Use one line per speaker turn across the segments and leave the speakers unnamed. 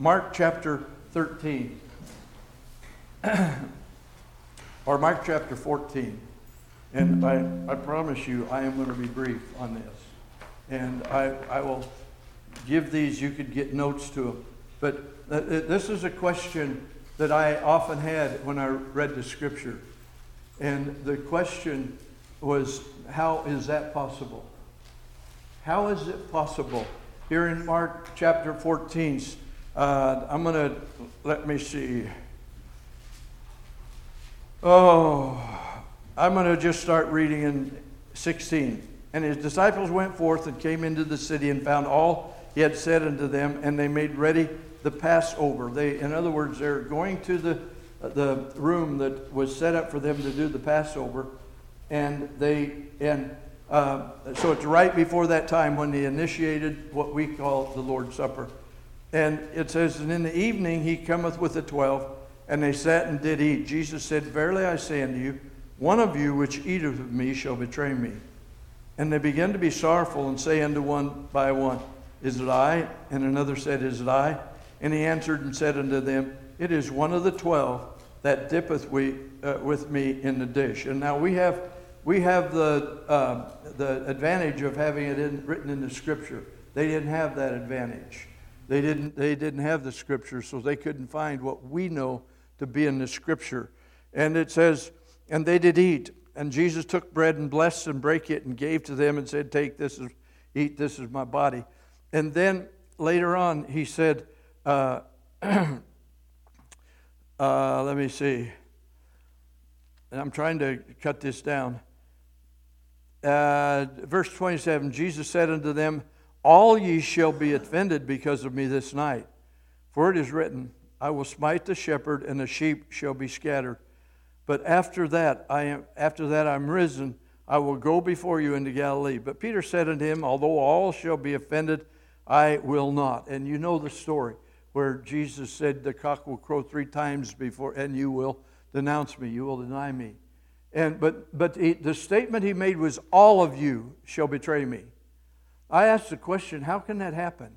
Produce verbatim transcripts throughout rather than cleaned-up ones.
Mark chapter thirteen, or Mark chapter fourteen. And I, I promise you, I am going to be brief on this. And I, I will give these, you could get notes to them. But this is a question that I often had when I read the scripture. And the question was, how is that possible? How is it possible? Here in Mark chapter fourteen, uh, I'm going to, let me see. Oh, I'm going to just start reading in sixteen. And his disciples went forth and came into the city and found all he had said unto them, and they made ready the Passover. They, in other words, they're going to the the room that was set up for them to do the Passover, and they and uh, so it's right before that time when they initiated what we call the Lord's Supper. And it says, and in the evening he cometh with the twelve, and they sat and did eat. Jesus said, Verily I say unto you, one of you which eateth with me shall betray me. And they began to be sorrowful, and say unto one by one, Is it I? And another said, Is it I? And he answered and said unto them, It is one of the twelve that dippeth we, uh, with me in the dish. And now we have we have the uh, the advantage of having it in, written in the Scripture. They didn't have that advantage. They didn't they didn't have the Scripture, so they couldn't find what we know to be in the Scripture. And it says, and they did eat. And Jesus took bread and blessed and brake it and gave to them and said, Take this, is, eat, this is my body. And then later on he said, uh, uh, let me see. And I'm trying to cut this down. Uh, verse twenty-seven, Jesus said unto them, All ye shall be offended because of me this night. For it is written, I will smite the shepherd, and the sheep shall be scattered. But after that, I am after that I am risen, I will go before you into Galilee. But Peter said unto him, Although all shall be offended, I will not. And you know the story where Jesus said, The cock will crow three times before, and you will denounce me, you will deny me. And but but he, the statement he made was, All of you shall betray me. I asked the question, how can that happen?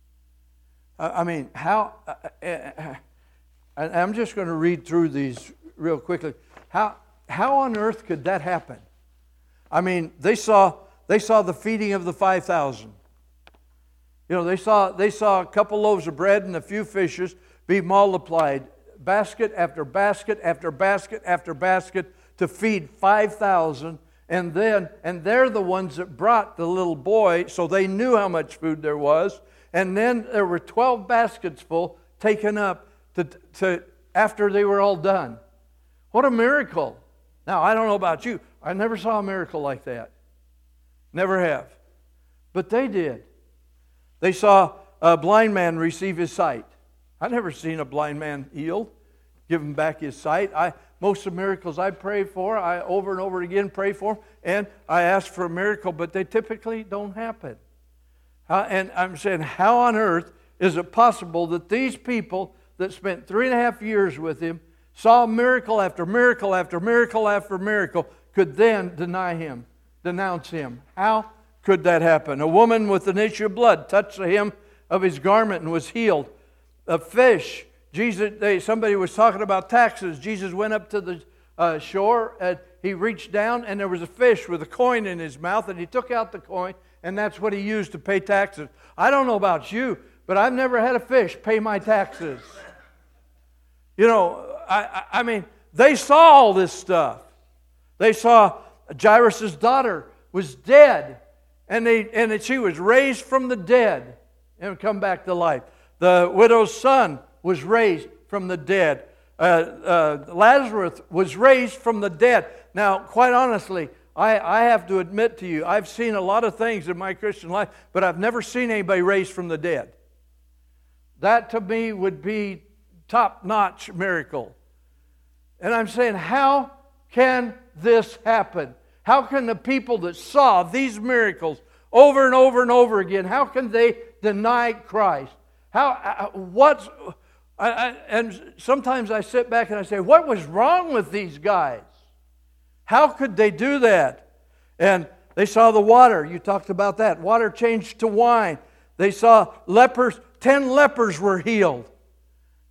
I, I mean, how? Uh, uh, I'm just going to read through these real quickly. How how on earth could that happen? I mean, they saw they saw the feeding of the five thousand. You know, they saw they saw a couple loaves of bread and a few fishes be multiplied, basket after basket after basket after basket, to feed five thousand. And then and they're the ones that brought the little boy, so they knew how much food there was. And then there were twelve baskets full taken up to to after they were all done. What a miracle. Now, I don't know about you. I never saw a miracle like that. Never have. But they did. They saw a blind man receive his sight. I've never seen a blind man healed, give him back his sight. I most of the miracles I pray for, I over and over again pray for, and I ask for a miracle, but they typically don't happen. Uh, and I'm saying, how on earth is it possible that these people that spent three and a half years with him, saw miracle after miracle after miracle after miracle, could then deny him, denounce him? How could that happen? A woman with an issue of blood touched the hem of his garment and was healed. A fish, Jesus, they, somebody was talking about taxes. Jesus went up to the uh, shore, and he reached down, and there was a fish with a coin in his mouth, and he took out the coin, and that's what he used to pay taxes. I don't know about you, but I've never had a fish pay my taxes. You know, I, I mean, they saw all this stuff. They saw Jairus' daughter was dead, and they and she was raised from the dead and come back to life. The widow's son was raised from the dead. Uh, uh, Lazarus was raised from the dead. Now, quite honestly, I, I have to admit to you, I've seen a lot of things in my Christian life, but I've never seen anybody raised from the dead. That to me would be top-notch miracle. And I'm saying, how can this happen? How can the people that saw these miracles over and over and over again, how can they deny Christ? How? What's? I, I, and sometimes I sit back and I say, what was wrong with these guys? How could they do that? And they saw the water. You talked about that. Water changed to wine. They saw lepers. Ten lepers were healed.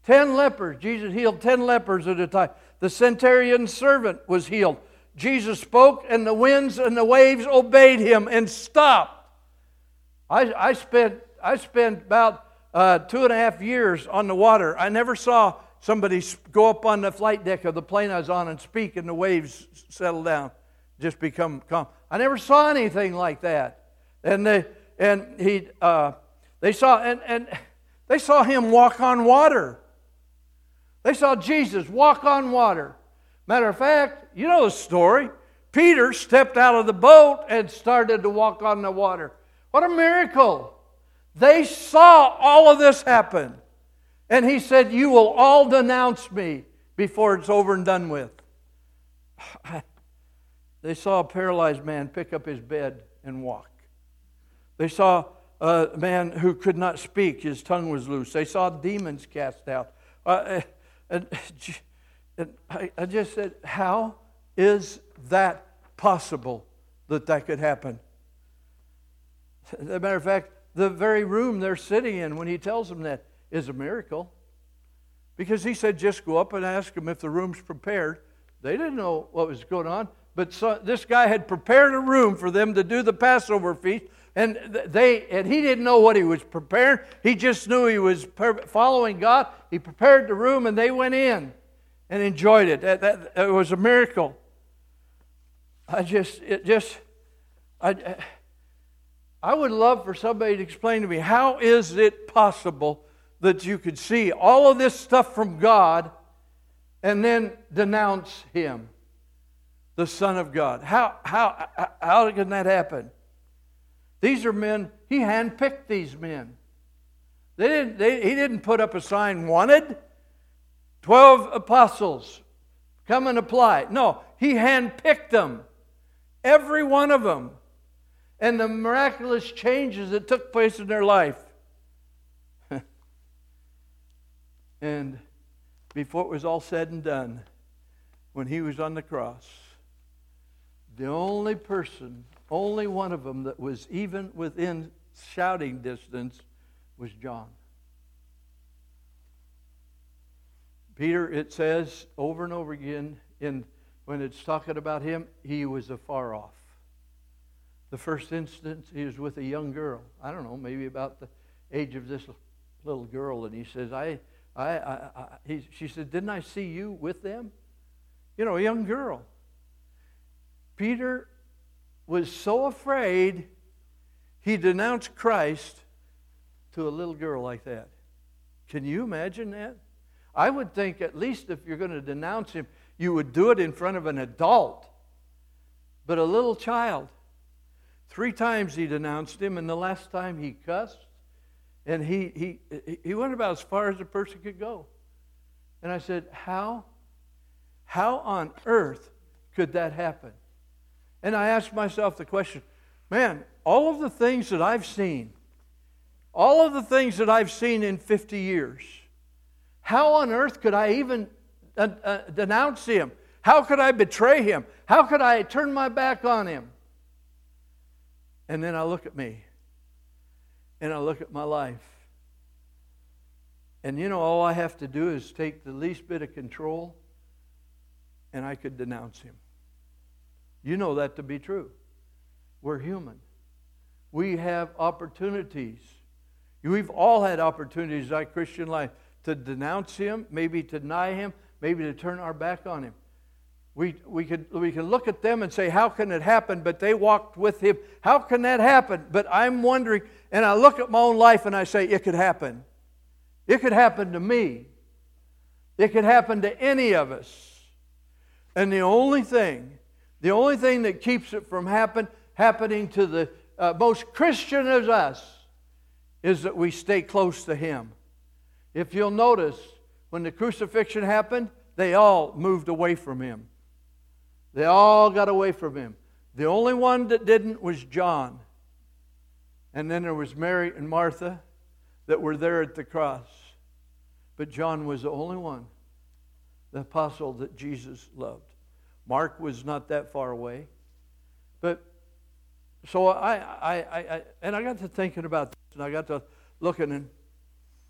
Ten lepers. Jesus healed ten lepers at a time. The centurion's servant was healed. Jesus spoke, and the winds and the waves obeyed him and stopped. I, I spent I spent about uh, two and a half years on the water. I never saw somebody go up on the flight deck of the plane I was on and speak, and the waves settle down, just become calm. I never saw anything like that. And they and he uh, they saw and and they saw him walk on water. They saw Jesus walk on water. Matter of fact, you know the story. Peter stepped out of the boat and started to walk on the water. What a miracle! They saw all of this happen. And he said, "You will all denounce me before it's over and done with." They saw a paralyzed man pick up his bed and walk. They saw a man who could not speak. His tongue was loose. They saw demons cast out. Uh, and, and I, I just said, how is that possible that that could happen? As a matter of fact, the very room they're sitting in when he tells them that is a miracle. Because he said, just go up and ask them if the room's prepared. They didn't know what was going on. But so, this guy had prepared a room for them to do the Passover feast. And they and he didn't know what he was preparing. He just knew he was following God. He prepared the room and they went in and enjoyed it. That, that, it was a miracle. I just, it just, I, I would love for somebody to explain to me, how is it possible that you could see all of this stuff from God and then denounce Him, the Son of God? How, how, how can that happen? These are men, He handpicked these men. They didn't, they, he didn't put up a sign, wanted. Twelve apostles, come and apply. No, He handpicked them. Every one of them. And the miraculous changes that took place in their life. And before it was all said and done, when He was on the cross, the only person, only one of them that was even within shouting distance was John. Peter, it says over and over again, in when it's talking about him, he was afar off. The first instance, he was with a young girl. I don't know, maybe about the age of this little girl, and he says, "I, I, I, I he, she said, didn't I see you with them?" You know, a young girl. Peter was so afraid, he denounced Christ to a little girl like that. Can you imagine that? I would think at least if you're going to denounce Him, you would do it in front of an adult. But a little child. Three times he denounced Him, and the last time he cussed. And he, he, he went about as far as a person could go. And I said, how? How on earth could that happen? And I asked myself the question, man, all of the things that I've seen, all of the things that I've seen in fifty years, how on earth could I even uh, uh, denounce Him? How could I betray Him? How could I turn my back on Him? And then I look at me, and I look at my life. And you know, all I have to do is take the least bit of control, and I could denounce Him. You know that to be true. We're human. We have opportunities. We've all had opportunities in our Christian life to denounce Him, maybe to deny Him, maybe to turn our back on Him. We, we, could, we can look at them and say, how can it happen? But they walked with Him. How can that happen? But I'm wondering, and I look at my own life and I say, it could happen. It could happen to me. It could happen to any of us. And the only thing, the only thing that keeps it from happen, happening to the uh, most Christian of us is that we stay close to Him. If you'll notice, when the crucifixion happened, they all moved away from Him. They all got away from Him. The only one that didn't was John. And then there was Mary and Martha that were there at the cross. But John was the only one, the apostle that Jesus loved. Mark was not that far away. But so I, I, I, I and I got to thinking about this, and I got to looking, and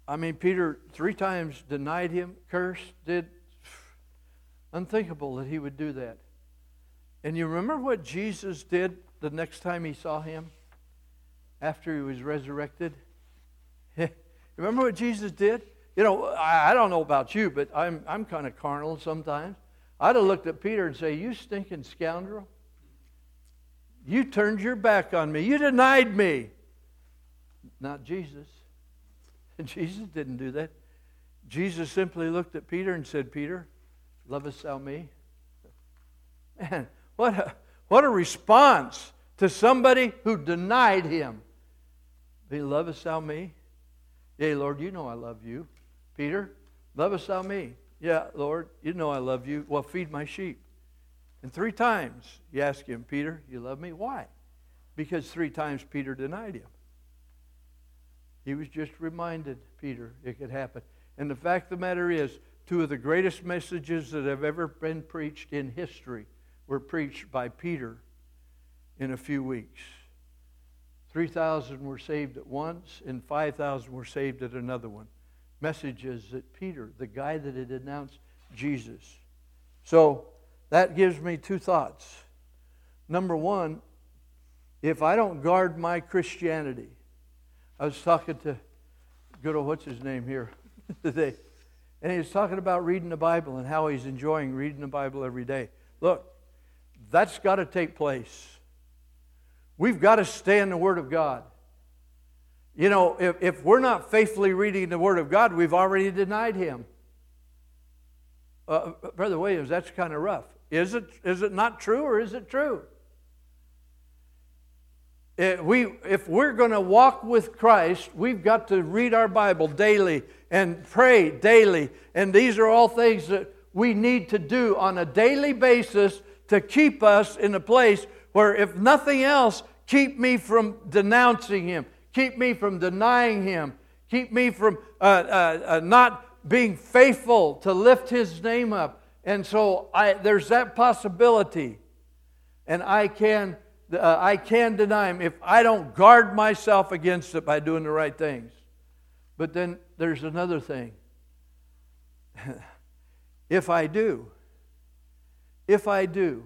I mean, Peter three times denied him, cursed, did. Unthinkable that he would do that. And you remember what Jesus did the next time he saw him? After he was resurrected? Remember what Jesus did? You know, I, I don't know about you, but I'm, I'm kind of carnal sometimes. I'd have looked at Peter and say, you stinking scoundrel. You turned your back on me. You denied me. Not Jesus. Jesus didn't do that. Jesus simply looked at Peter and said, Peter, lovest thou me? Man, what a, what a response to somebody who denied him. Be lovest thou me? Yea, Lord, you know I love you. Peter, lovest thou me? Yeah, Lord, you know I love you. Well, feed my sheep. And three times you ask him, Peter, you love me? Why? Because three times Peter denied him. He was just reminded, Peter, it could happen. And the fact of the matter is, two of the greatest messages that have ever been preached in history were preached by Peter in a few weeks. three thousand were saved at once, and five thousand were saved at another one. Messages that Peter, the guy that had announced Jesus. So that gives me two thoughts. Number one, if I don't guard my Christianity, I was talking to good old, what's his name here today, and he was talking about reading the Bible and how he's enjoying reading the Bible every day. Look, that's got to take place. We've got to stay in the Word of God. You know, if, if we're not faithfully reading the Word of God, we've already denied Him. Uh, Brother Williams, that's kind of rough. Is it, is it not true, or is it true? It, we, if we're going to walk with Christ, we've got to read our Bible daily and pray daily. And these are all things that we need to do on a daily basis to keep us in a place where, if nothing else, keep me from denouncing Him. Keep me from denying Him. Keep me from uh, uh, uh, not being faithful to lift His name up. And so I, there's that possibility. And I can, uh, I can deny Him if I don't guard myself against it by doing the right things. But then there's another thing. If I do, if I do,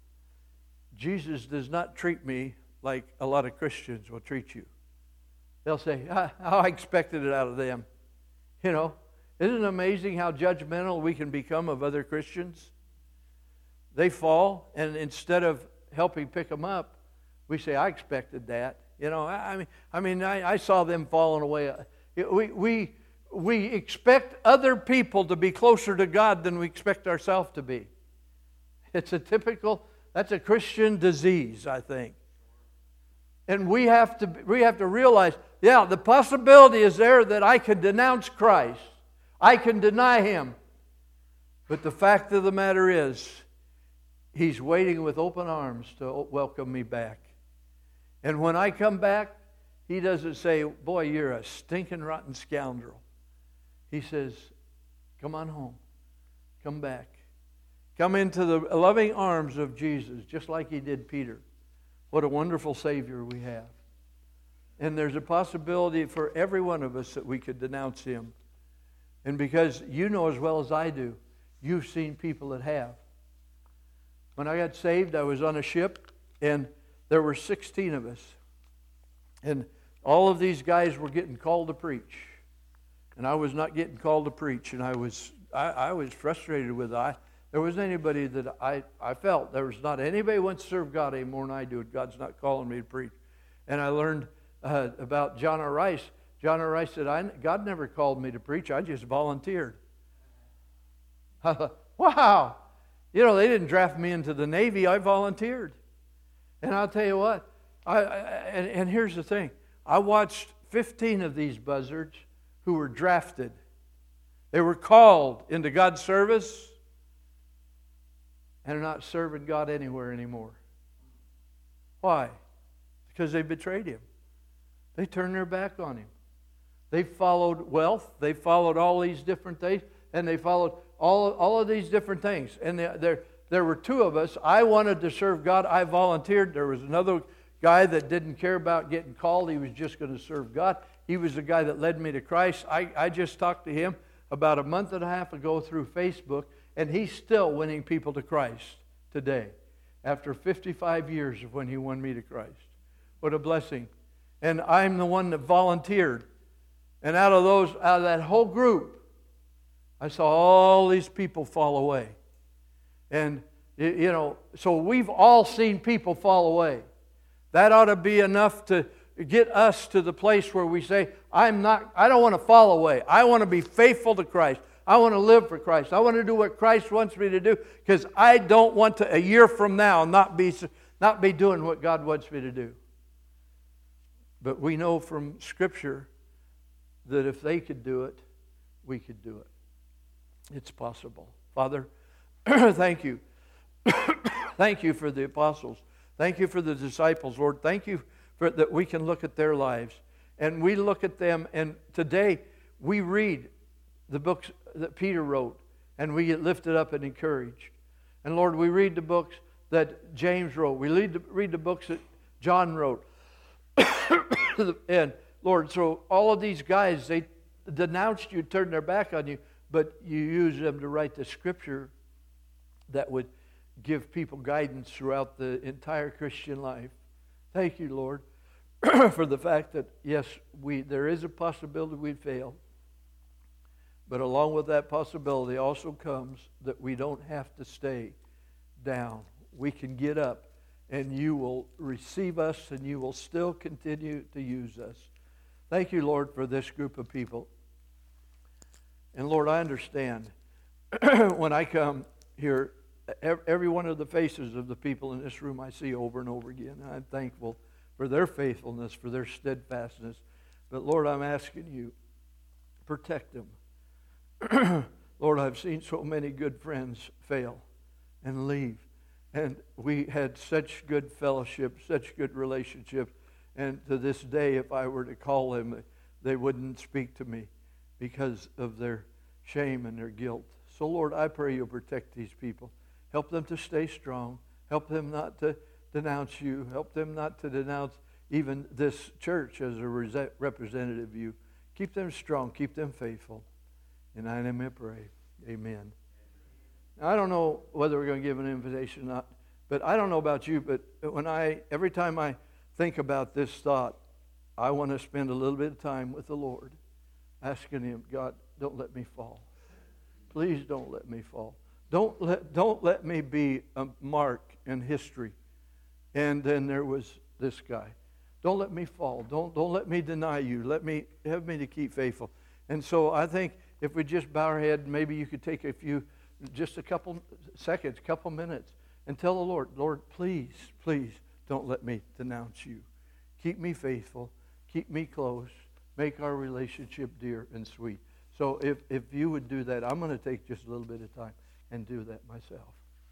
Jesus does not treat me like a lot of Christians will treat you. They'll say, ah, I expected it out of them. You know, isn't it amazing how judgmental we can become of other Christians? They fall, and instead of helping pick them up, we say, I expected that. You know, I mean, I mean, I, I saw them falling away. We, we, we expect other people to be closer to God than we expect ourselves to be. It's a typical, that's a Christian disease, I think. And we have to we have to realize, yeah, the possibility is there that I can denounce Christ. I can deny Him. But the fact of the matter is, He's waiting with open arms to welcome me back. And when I come back, He doesn't say, boy, you're a stinking rotten scoundrel. He says, come on home. Come back. Come into the loving arms of Jesus, just like He did Peter. What a wonderful Savior we have. And there's a possibility for every one of us that we could denounce Him. And because you know as well as I do, you've seen people that have. When I got saved, I was on a ship, and there were sixteen of us. And all of these guys were getting called to preach. And I was not getting called to preach, and I was I, I was frustrated with it. I, There wasn't anybody that I, I felt. There was not anybody who wants to serve God any more than I do. God's not calling me to preach. And I learned uh, about John R. Rice. John R. Rice said, I, God never called me to preach. I just volunteered. I thought, wow. You know, they didn't draft me into the Navy. I volunteered. And I'll tell you what. I, I and, and here's the thing. I watched fifteen of these buzzards who were drafted. They were called into God's service, and are not serving God anywhere anymore. Why? Because they betrayed Him. They turned their back on Him. They followed wealth. They followed all these different things. And they followed all, all of these different things. And they, there, there were two of us. I wanted to serve God. I volunteered. There was another guy that didn't care about getting called. He was just going to serve God. He was the guy that led me to Christ. I, I just talked to him about a month and a half ago through Facebook, and he's still winning people to Christ today, after fifty-five years of when he won me to Christ. What a blessing. And I'm the one that volunteered. And out of those, out of that whole group, I saw all these people fall away. And, you know, so we've all seen people fall away. That ought to be enough to get us to the place where we say, I'm not, I don't want to fall away. I want to be faithful to Christ. I want to live for Christ. I want to do what Christ wants me to do, because I don't want to, a year from now, not be, not be doing what God wants me to do. But we know from Scripture that if they could do it, we could do it. It's possible. Father, thank you. Thank you for the apostles. Thank you for the disciples, Lord. Thank you for that we can look at their lives. And we look at them, and today we read the books that Peter wrote, and we get lifted up and encouraged. And Lord, we read the books that James wrote. We read the, read the books that John wrote. And Lord, so all of these guys, they denounced you, turned their back on you, but you used them to write the Scripture that would give people guidance throughout the entire Christian life. Thank you, Lord, for the fact that, yes, we there is a possibility we'd fail. But along with that possibility also comes that we don't have to stay down. We can get up, and you will receive us, and you will still continue to use us. Thank you, Lord, for this group of people. And Lord, I understand when I come here, every one of the faces of the people in this room I see over and over again. And I'm thankful for their faithfulness, for their steadfastness. But Lord, I'm asking you, protect them. Lord, I've seen so many good friends fail and leave. And we had such good fellowship, such good relationships. And to this day, if I were to call them, they wouldn't speak to me because of their shame and their guilt. So Lord, I pray you'll protect these people. Help them to stay strong. Help them not to denounce you. Help them not to denounce even this church as a representative of you. Keep them strong. Keep them faithful. In thy name I pray. Amen. Now, I don't know whether we're going to give an invitation or not, but I don't know about you, but when I, every time I think about this thought, I want to spend a little bit of time with the Lord, asking Him, God, don't let me fall. Please don't let me fall. Don't let, don't let me be a mark in history. And then there was this guy. Don't let me fall. Don't, don't let me deny you. Let me, have me to keep faithful. And so I think if we just bow our head, maybe you could take a few, just a couple seconds, couple minutes, and tell the Lord, Lord, please, please don't let me denounce you. Keep me faithful. Keep me close. Make our relationship dear and sweet. So if, if you would do that, I'm going to take just a little bit of time and do that myself.